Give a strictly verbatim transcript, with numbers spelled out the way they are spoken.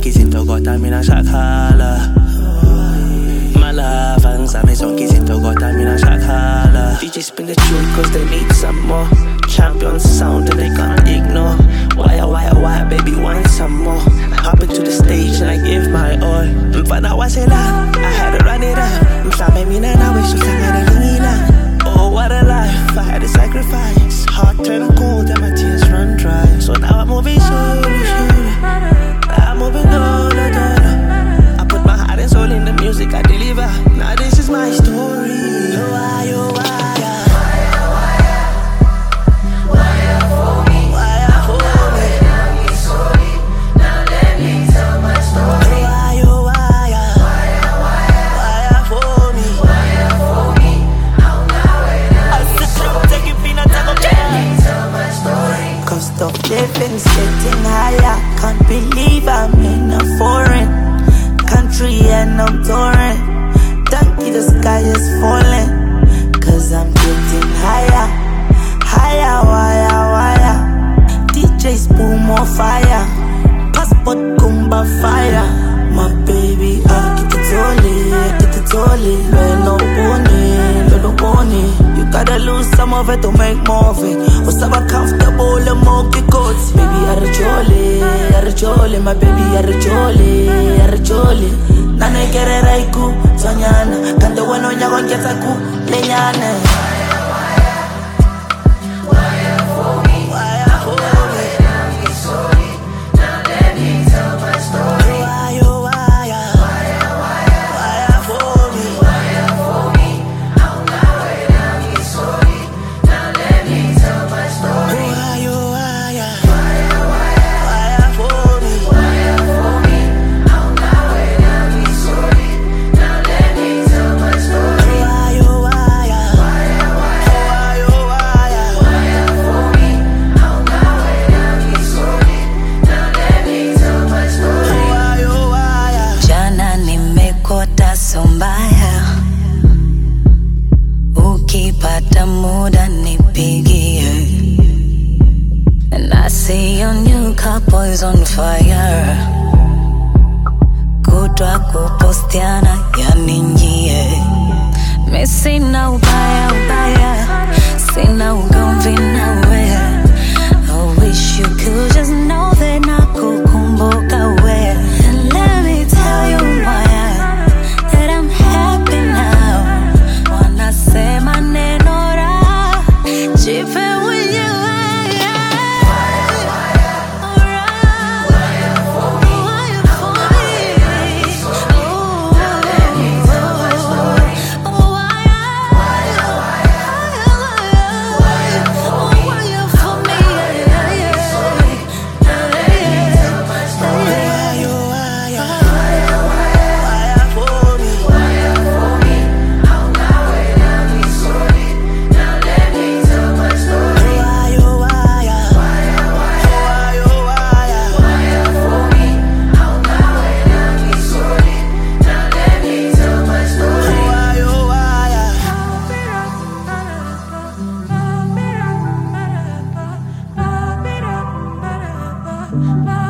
zonke izinto kodwa mina shakhala. My love angizame zonke izinto kodwa mina shakhala. D J spin the tune cause they need some more. Champion sound and they can't ignore. Why, why, why, baby, want some more. I hop into the stage and I give my all. Mfana wasela, I had to run it up. Mhlame mina nawe suhlangane lingila. Oh, what a life, I had to sacrifice. Heart turned cold and my tears run dry. So now I'm moving slowly, slowly. Now I'm moving dollar, dollar. I put my heart and soul in the music I deliver. Now this is my story. Oh, why, oh, why? Living's getting higher. Can't believe I'm in a foreign country and I'm touring. Donkey, the sky is falling. Cause I'm getting higher. Higher, wire, wire. D Js boom on fire. Passport kumba fire. My baby, I get it all, I get it all. No bonnie, no bonnie. You gotta lose some of it to make more of it. Was ever comfortable and more coats. Baby, I rejole, I rejole. My baby, I rejole, I rejole. Nane kere raiku, sonyana. Kando wano nyago ngeta ku, lenyane. Ukipata muda nipigie. And I see your new couple is on fire. Kutwa kupostiana yani njie. Mi sina ubaya ubaya, sina ugomvi nawe. I wish you could just know that nakukumbuka we. And let me tell you why that I'm happy now. Wanna say my name ora, jipe with you. Bye.